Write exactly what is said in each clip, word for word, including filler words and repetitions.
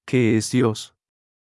¿Qué es Dios?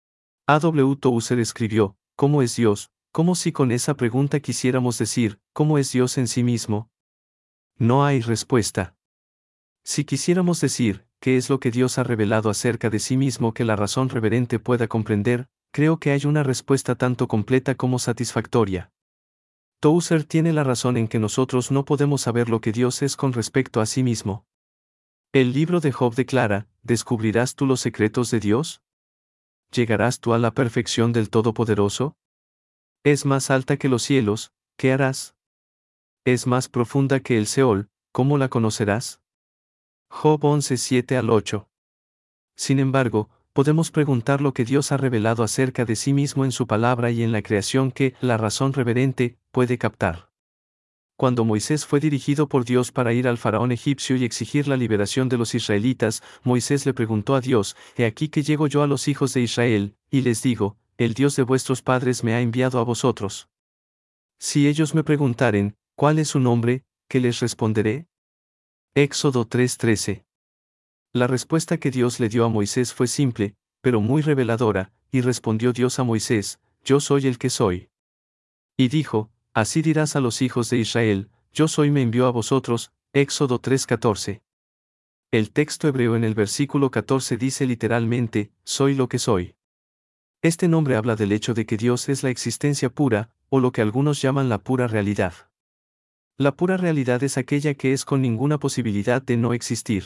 A W Tozer escribió, ¿cómo es Dios? Como si con esa pregunta quisiéramos decir, ¿cómo es Dios en sí mismo? No hay respuesta. Si quisiéramos decir, ¿qué es lo que Dios ha revelado acerca de sí mismo que la razón reverente pueda comprender? Creo que hay una respuesta tanto completa como satisfactoria. Tozer tiene la razón en que nosotros no podemos saber lo que Dios es con respecto a sí mismo. El libro de Job declara, ¿descubrirás tú los secretos de Dios? ¿Llegarás tú a la perfección del Todopoderoso? Es más alta que los cielos, ¿qué harás? Es más profunda que el Seol, ¿cómo la conocerás? Job once siete al ocho. Sin embargo, podemos preguntar lo que Dios ha revelado acerca de sí mismo en su palabra y en la creación que, la razón reverente, puede captar. Cuando Moisés fue dirigido por Dios para ir al faraón egipcio y exigir la liberación de los israelitas, Moisés le preguntó a Dios, «He aquí que llego yo a los hijos de Israel, y les digo, el Dios de vuestros padres me ha enviado a vosotros. Si ellos me preguntaren, ¿cuál es su nombre?, ¿qué les responderé?» Éxodo tres trece. La respuesta que Dios le dio a Moisés fue simple, pero muy reveladora, y respondió Dios a Moisés, «Yo soy el que soy». Y dijo, «Así dirás a los hijos de Israel, yo soy me envió a vosotros», Éxodo tres catorce. El texto hebreo en el versículo catorce dice literalmente, «Soy lo que soy». Este nombre habla del hecho de que Dios es la existencia pura, o lo que algunos llaman la pura realidad. La pura realidad es aquella que es con ninguna posibilidad de no existir.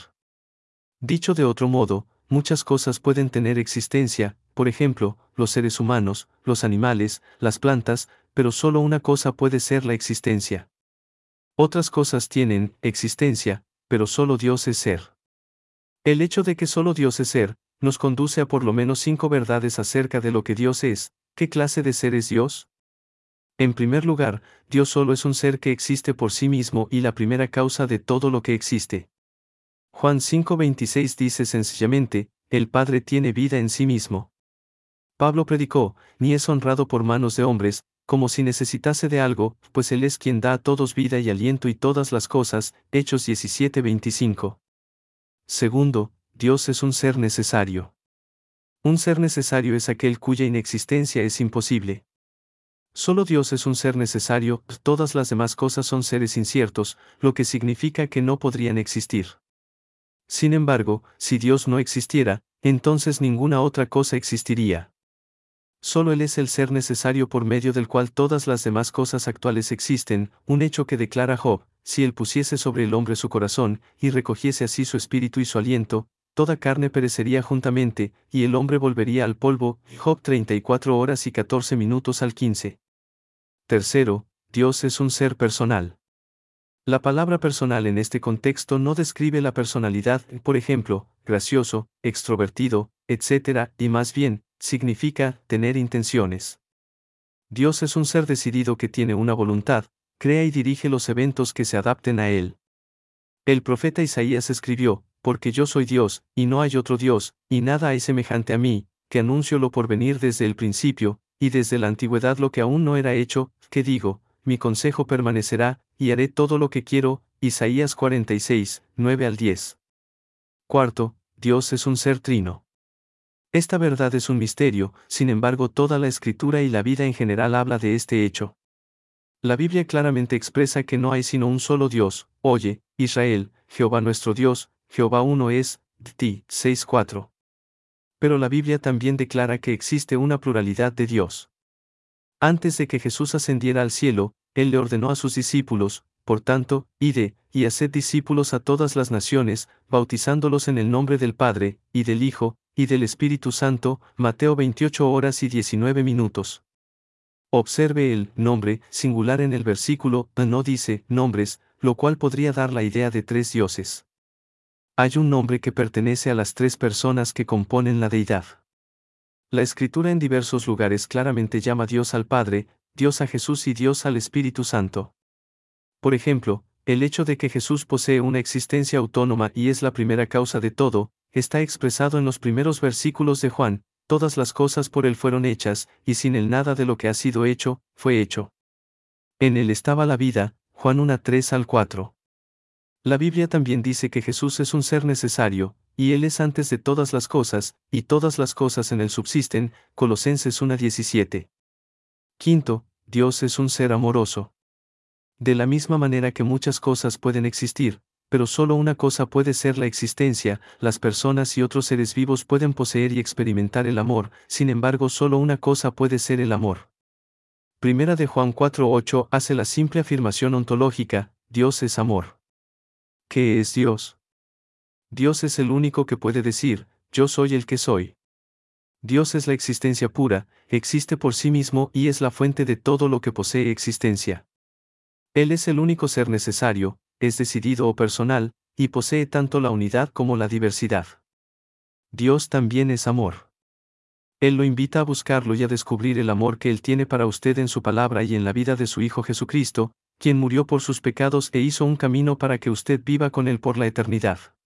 Dicho de otro modo, muchas cosas pueden tener existencia, por ejemplo, los seres humanos, los animales, las plantas, pero solo una cosa puede ser la existencia. Otras cosas tienen existencia, pero solo Dios es ser. El hecho de que solo Dios es ser, nos conduce a por lo menos cinco verdades acerca de lo que Dios es. ¿Qué clase de ser es Dios? En primer lugar, Dios solo es un ser que existe por sí mismo y la primera causa de todo lo que existe. Juan cinco veintiséis dice sencillamente, el Padre tiene vida en sí mismo. Pablo predicó, ni es honrado por manos de hombres, como si necesitase de algo, pues Él es quien da a todos vida y aliento y todas las cosas, Hechos diecisiete veinticinco. Segundo, Dios es un ser necesario. Un ser necesario es aquel cuya inexistencia es imposible. Solo Dios es un ser necesario, todas las demás cosas son seres inciertos, lo que significa que no podrían existir. Sin embargo, si Dios no existiera, entonces ninguna otra cosa existiría. Solo Él es el ser necesario por medio del cual todas las demás cosas actuales existen, un hecho que declara Job, si Él pusiese sobre el hombre su corazón, y recogiese así su espíritu y su aliento, toda carne perecería juntamente, y el hombre volvería al polvo, Job treinta y cuatro horas y catorce minutos al quince. Tercero, Dios es un ser personal. La palabra personal en este contexto no describe la personalidad, por ejemplo, gracioso, extrovertido, etcétera, y más bien, significa tener intenciones. Dios es un ser decidido que tiene una voluntad, crea y dirige los eventos que se adapten a él. El profeta Isaías escribió, «Porque yo soy Dios, y no hay otro Dios, y nada hay semejante a mí, que anuncio lo por venir desde el principio, y desde la antigüedad lo que aún no era hecho, que digo, mi consejo permanecerá, y haré todo lo que quiero», Isaías cuarenta y seis, nueve al diez. Cuarto, Dios es un ser trino. Esta verdad es un misterio, sin embargo toda la Escritura y la vida en general habla de este hecho. La Biblia claramente expresa que no hay sino un solo Dios, oye, Israel, Jehová nuestro Dios, Jehová uno es, T seis cuatro. Pero la Biblia también declara que existe una pluralidad de Dios. Antes de que Jesús ascendiera al cielo, Él le ordenó a sus discípulos, por tanto, id, y haced discípulos a todas las naciones, bautizándolos en el nombre del Padre, y del Hijo, y del Espíritu Santo, Mateo veintiocho horas y diecinueve minutos. Observe el nombre singular en el versículo, no dice nombres, lo cual podría dar la idea de tres dioses. Hay un nombre que pertenece a las tres personas que componen la deidad. La Escritura en diversos lugares claramente llama Dios al Padre, Dios a Jesús y Dios al Espíritu Santo. Por ejemplo, el hecho de que Jesús posee una existencia autónoma y es la primera causa de todo, está expresado en los primeros versículos de Juan, todas las cosas por Él fueron hechas, y sin Él nada de lo que ha sido hecho, fue hecho. En Él estaba la vida, Juan uno tres al cuatro. La Biblia también dice que Jesús es un ser necesario, y Él es antes de todas las cosas, y todas las cosas en Él subsisten. Colosenses uno diecisiete. Quinto, Dios es un ser amoroso. De la misma manera que muchas cosas pueden existir, pero solo una cosa puede ser la existencia, las personas y otros seres vivos pueden poseer y experimentar el amor, sin embargo solo una cosa puede ser el amor. Primera de Juan cuatro ocho hace la simple afirmación ontológica: Dios es amor. ¿Qué es Dios? Dios es el único que puede decir: yo soy el que soy. Dios es la existencia pura, existe por sí mismo y es la fuente de todo lo que posee existencia. Él es el único ser necesario, es decidido o personal, y posee tanto la unidad como la diversidad. Dios también es amor. Él lo invita a buscarlo y a descubrir el amor que Él tiene para usted en su palabra y en la vida de su Hijo Jesucristo, quien murió por sus pecados e hizo un camino para que usted viva con Él por la eternidad.